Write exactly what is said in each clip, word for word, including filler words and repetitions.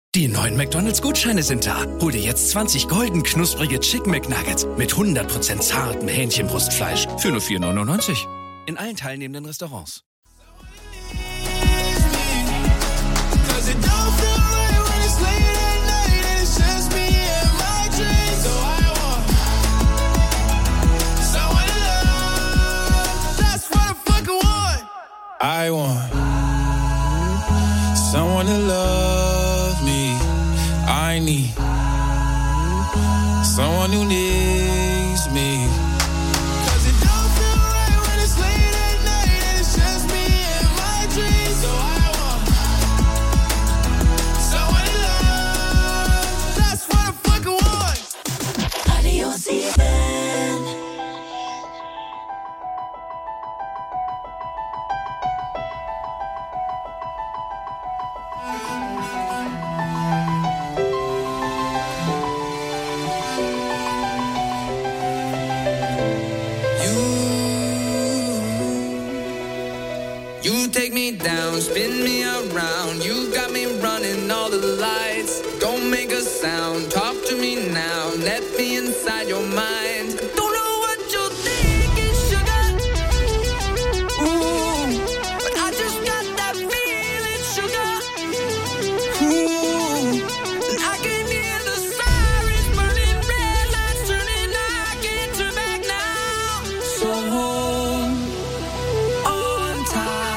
Die neuen McDonald's-Gutscheine sind da. Hol dir jetzt zwanzig golden knusprige Chicken McNuggets mit hundert Prozent zartem Hähnchenbrustfleisch für nur vier neunundneunzig. In allen teilnehmenden Restaurants. I want someone to love me. I need someone who needs me. Cause it don't feel right when it's late at night and it's just me and my dreams. So I want someone to love. That's what I fucking want. Adios, even. Take me down, spin me around. You got me running all the lights. Don't make a sound, talk to me now. Let me inside your mind. Don't know what you're thinking, sugar. Ooh, but I just got that feeling, sugar. Ooh, and I can hear the sirens burning, red lights turning. I can't turn back now. So hold on tight.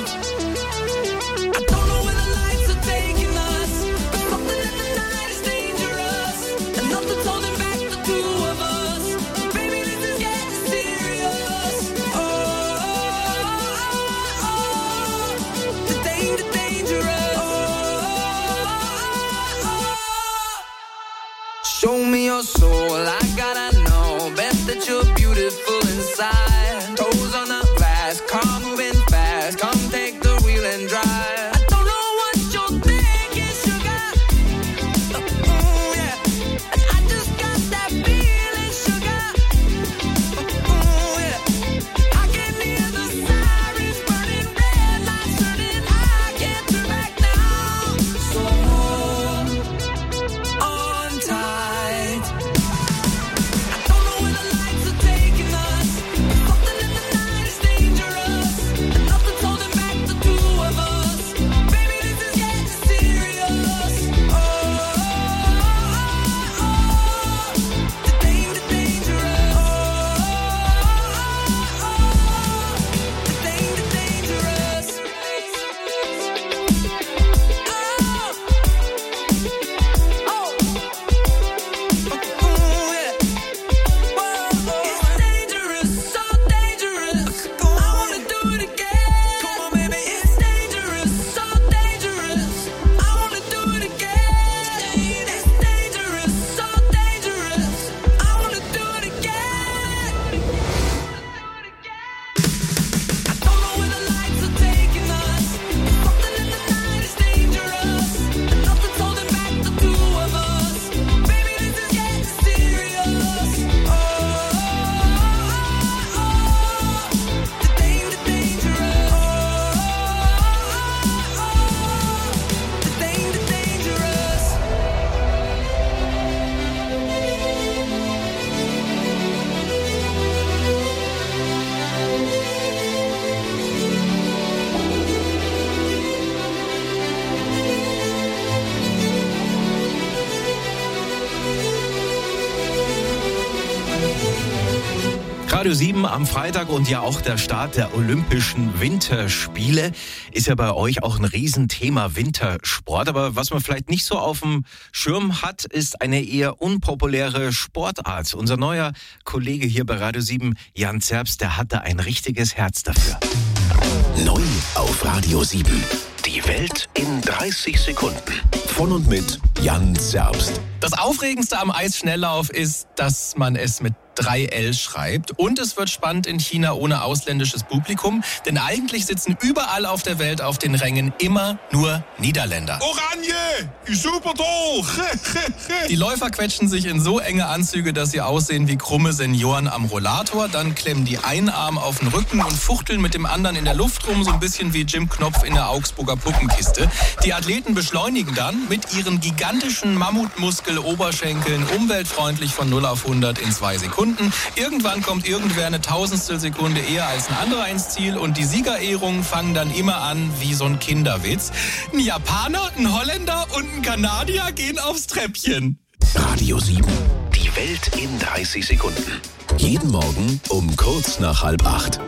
Show me your soul, I gotta know. Bet that you're beautiful inside. Toes on the glass, car moving fast. Come take the wheel and drive. I don't know what you're thinking, sugar. Ooh, yeah. And I just got that feeling, sugar. Ooh, yeah. I can hear the sirens burning, red lights turning. I can't turn back now. So hold on tight. Radio sieben am Freitag und ja auch der Start der Olympischen Winterspiele ist ja bei euch auch ein Riesenthema, Wintersport. Aber was man vielleicht nicht so auf dem Schirm hat, ist eine eher unpopuläre Sportart. Unser neuer Kollege hier bei Radio sieben, Jan Zerbst, der hat da ein richtiges Herz dafür. Neu auf Radio sieben. Die Welt in dreißig Sekunden. Von und mit Jan Zerbst. Das Aufregendste am Eisschnelllauf ist, dass man es mit drei L schreibt. Und es wird spannend in China ohne ausländisches Publikum, denn eigentlich sitzen überall auf der Welt auf den Rängen immer nur Niederländer. Oranje! Super toll! Die Läufer quetschen sich in so enge Anzüge, dass sie aussehen wie krumme Senioren am Rollator. Dann klemmen die einen Arm auf den Rücken und fuchteln mit dem anderen in der Luft rum, so ein bisschen wie Jim Knopf in der Augsburger Puppenkiste. Die Athleten beschleunigen dann mit ihren gigantischen Mammutmuskel-Oberschenkeln umweltfreundlich von null auf hundert in zwei Sekunden. Irgendwann kommt irgendwer eine Tausendstel Sekunde eher als ein anderer ins Ziel und die Siegerehrungen fangen dann immer an wie so ein Kinderwitz. Ein Japaner, ein Holländer und ein Kanadier gehen aufs Treppchen. Radio sieben. Die Welt in dreißig Sekunden. Jeden Morgen um kurz nach halb acht.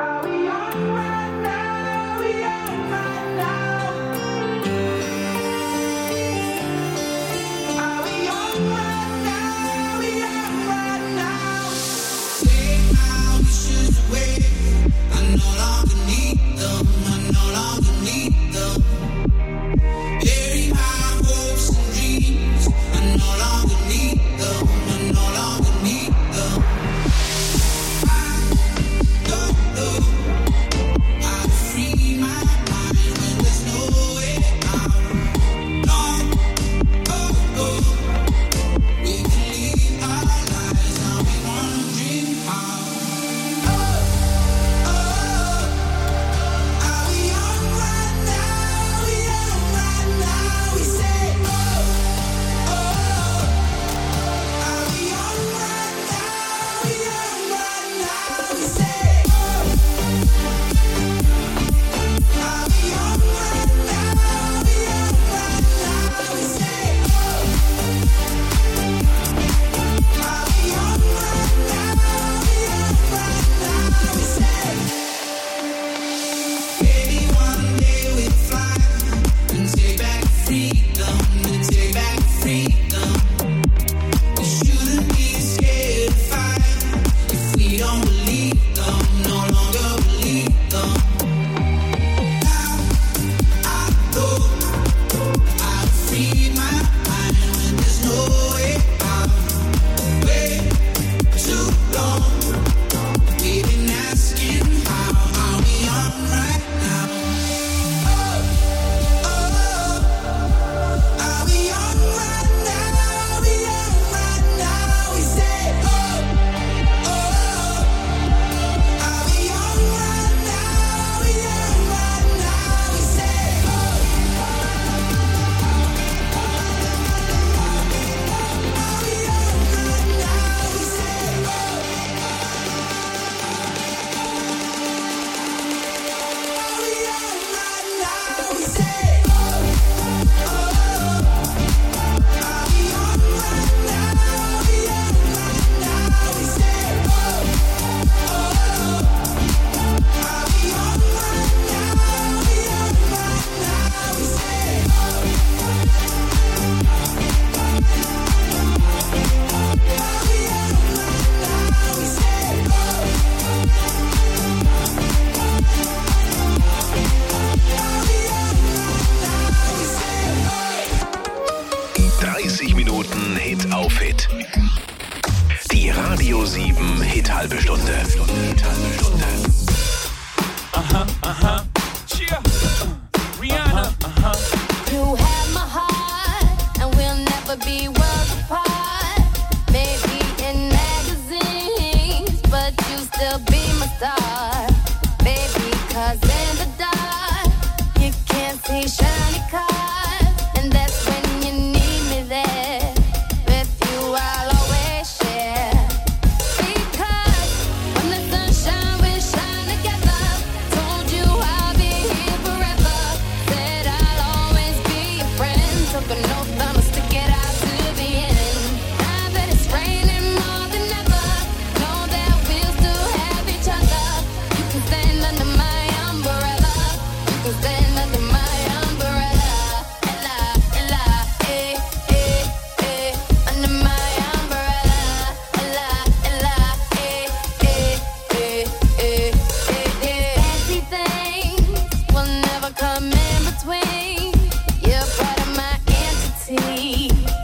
Hit auf Hit. Die Radio sieben Hit halbe Stunde. Hit halbe Stunde. Aha, aha. Cheer. Rihanna. Aha. You have my heart and we'll never be worlds apart. Maybe in magazines, but you still be my star. Baby, 'cause in the dark you can't see shiny cars, and that's when you need me there. With you I'll always share. Because when the sunshine will shine together, told you I'll be here forever. Said I'll always be your friend. Took an oath I'ma stick it out to the end. Now that it's raining more than ever, know that we'll still have each other. You can stand under my umbrella. You can stand under my umbrella. Ella, Ella, eh, eh, eh. Under my umbrella. Ella, Ella, eh, eh, eh, eh, eh, eh. Fancy things will never come in between. You're part of my entity.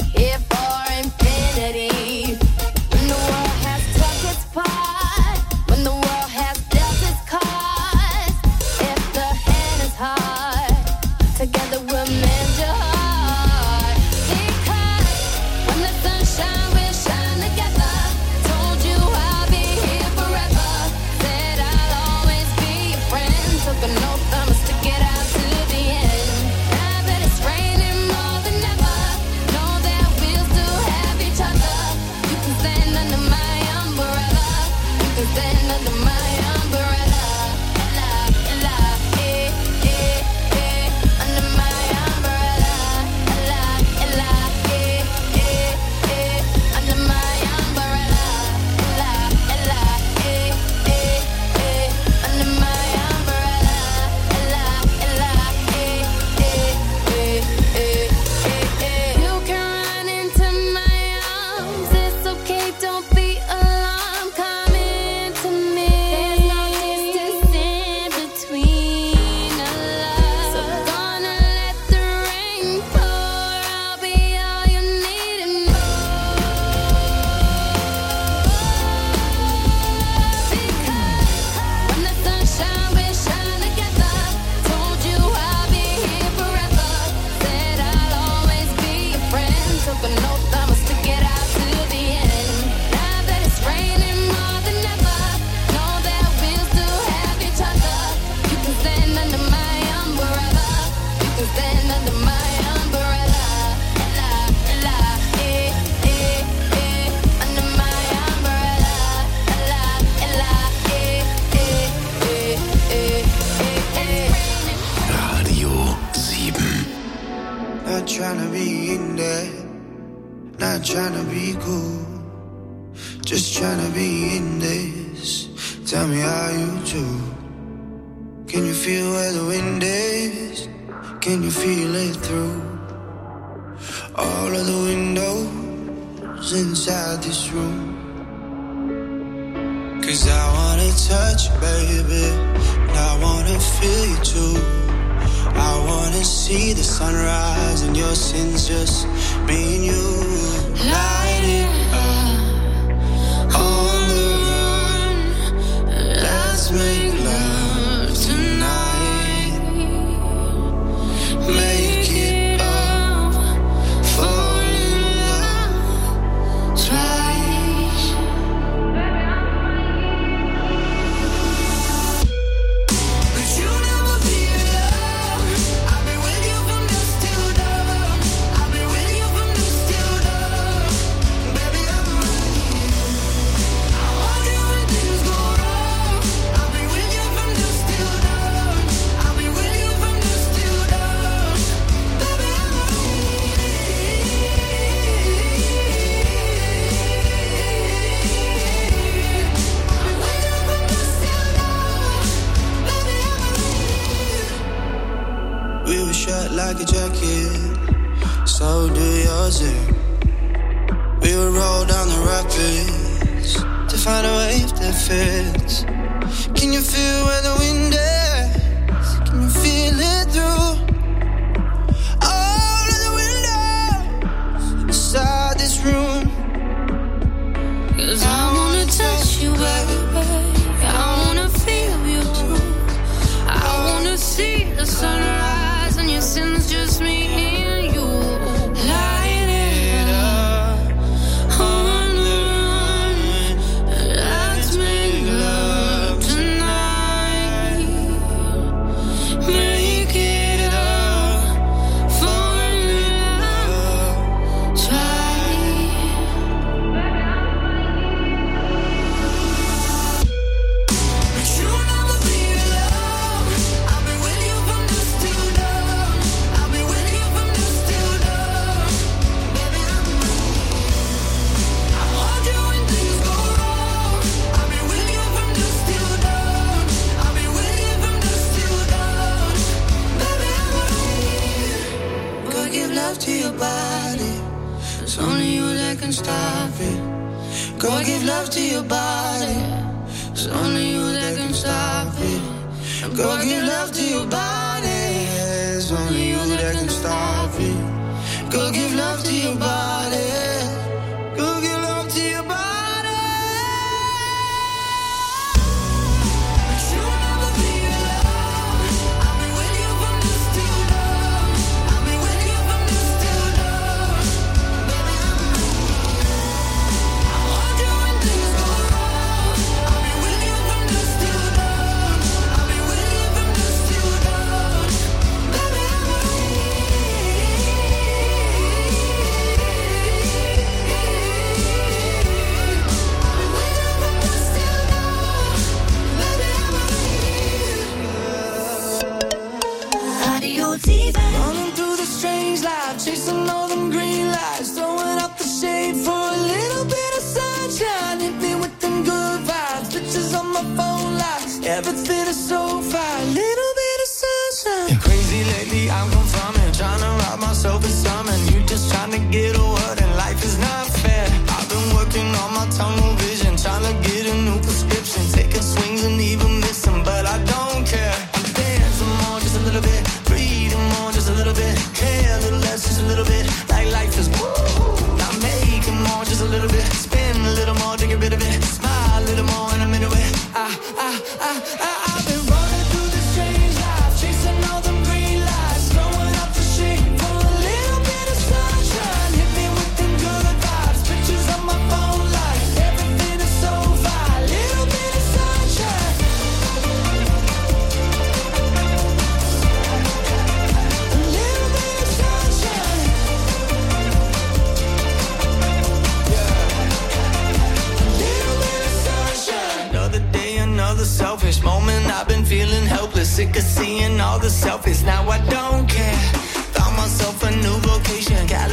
in there. Not trying to be cool, just trying to be in this. Tell me how you do. Can you feel where the wind is? Can you feel it through all of the windows inside this room? Cause I wanna touch you, baby, and I wanna feel you too. I wanna see the sunrise and your sins, just me and you. Light it up on the run. Let's make love tonight. Make it up, fall in love twice. But you never be alone. I'll be with you from dusk till dawn. I'll be with you from dusk till dawn. Baby, I'm running. I want you when things go wrong. I'll be with you from dusk till dawn. I'll be with you from dusk till dawn. Baby, I'm we were shut like a jacket, so do yours. eh? We would roll down the rapids to find a wave that fits. Can you feel where the wind is? Can you feel it through all of the windows inside this room? Cause I wanna touch you, baby. I wanna feel you too. I wanna see the sunrise and your sins, just me and you. Light it up on the run. Let's make love tonight. Make it up, fall in love twice. But you never be alone. I'll be with you from dusk till dawn. I'll be with you from dusk till dawn. Baby, I'm running. I want you when things go wrong. I'll be with you from dusk till dawn. I'll be with you from dusk till dawn. Baby, I'm running. Go give love to your body. It's only you that can stop it. Go give love to your body. It's only you that can stop it. Go give love to your body. It's only you that can stop it. Go give love to your body. Go give love to your body. But you never be alone. I'll be with you from dusk till dawn. I'll be with you from dusk till dawn. Baby, I'm running. I want you when things go wrong. I'll be with you from dusk till dawn. I'll be with you from dusk till dawn. Baby, I'm Radio Diva. Running through the strange life, chasing all them green lights, throwing up the shade for a little bit of sunshine. Hit me with them good vibes, pictures on my phone lights. Everything is so fine, little bit of sunshine. Crazy lately, I'm confirming, trying to rob myself of something. You just trying to get a word, and life is not fair. I've been working on my tunnel vision, trying to get a new prescription, taking swings and even missing, but I don't care. I'm dancing more, just a little bit, breathing more, just a little bit, care a little less, just a little bit, like life is woo. Not making more, just a little bit, spin a little more to get rid of it, smile a little more and I'm into it. I, I, I, I, I've been running through this strange life, chasing all them green lights, throwing up the shade for a little bit of sunshine. Hit me with them good vibes, pictures on my phone lights, everything is so fine, little bit of sunshine. A little bit of sunshine. Little bit of sunshine. Another day, another selfish moment. I've been feeling helpless, sick of seeing all the selfies. Now I don't care. Found myself a new vocation, California.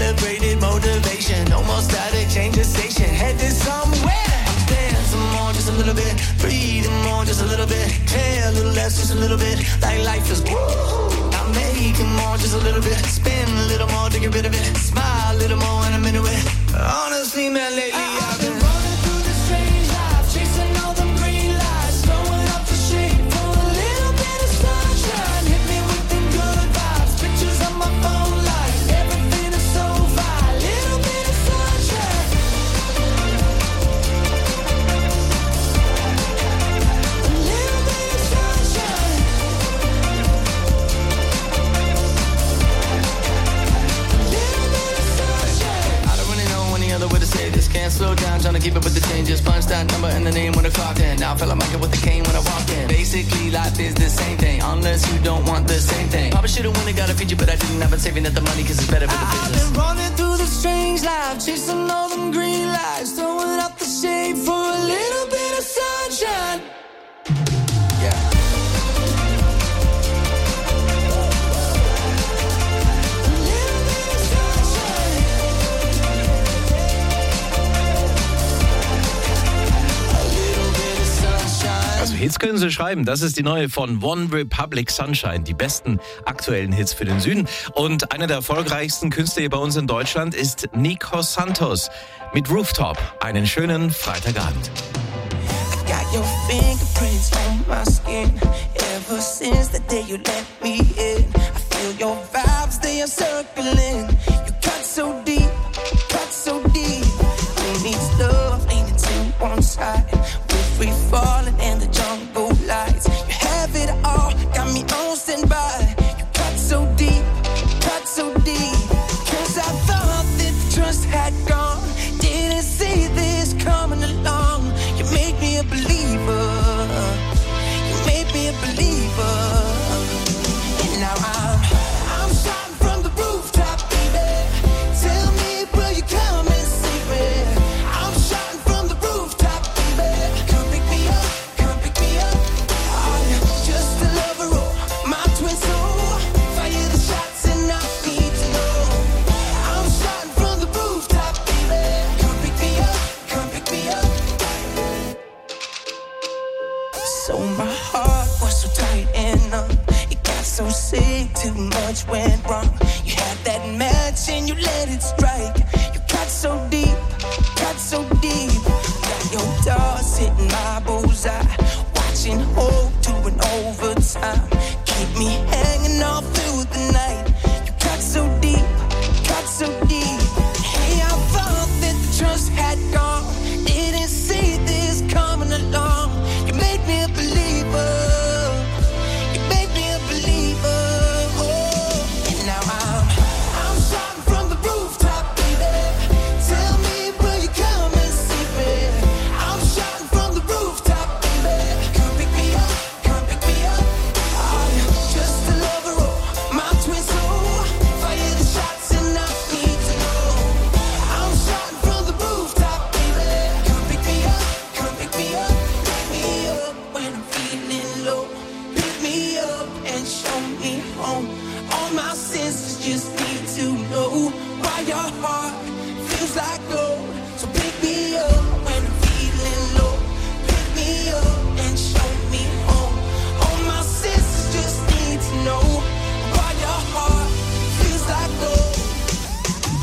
can't slow down, trying to keep up with the changes. Punch that number and the name when I clocked in. Now I feel like Michael with the cane when I walk in. Basically, life is the same thing, unless you don't want the same thing. Probably should've won and got a feature, but I didn't. I've been saving up the money cause it's better for the business. I've been running through the strange life, chasing all them green lights, throwing up the shade for a little bit of sunshine. Yeah. Also Hits können Sie schreiben. Das ist die neue von One Republic Sunshine. Die besten aktuellen Hits für den Süden. Und einer der erfolgreichsten Künstler hier bei uns in Deutschland ist Nico Santos mit Rooftop. Einen schönen Freitagabend. I got your fingerprints on my skin. Ever since the day you let me in, I feel your vibes, they are circling. You cut so deep, cut so deep. Who needs love leaning to one side? We're free falling in the jungle lights. You have it all, got me on standby. You cut so deep, cut so deep. Cause I thought that the trust had gone. Didn't see this coming along. You made me a believer. You made me a believer. And now I'm, I'm shouting from the rooftop, baby. Tell me, will you come and see me? I'm shouting from the rooftop, baby. Come pick me up, come pick me up. I'm just a lover, oh, my twin soul. Fire the shots and I need to know. I'm shouting from the rooftop, baby. Come pick me up, come pick me up. So my heart was so tight and numb. It got so sick, too much went wrong. You had that match and you let it strike. You cut so deep, cut so deep. Got your doors hitting my bullseye. Watching hope to an overtime. Keep me hanging all through the night. You cut so deep, cut so deep. Hey, I thought that the trust had gone. Didn't see this coming along. You made me a believer. You made me a believer. Oh, and now I'm, I'm shouting from the rooftop, baby. Tell me, will you come and see me? I'm shouting from the rooftop, baby. Come pick me up, come pick me up. I'm just a lover, oh, my twin soul. Fire the shots and I need to know. I'm shouting from the rooftop, baby. Come pick me up, come pick me up. Pick me up when I'm feeling low. Pick me up and show me home. All my senses just need to know why your heart feels like gold.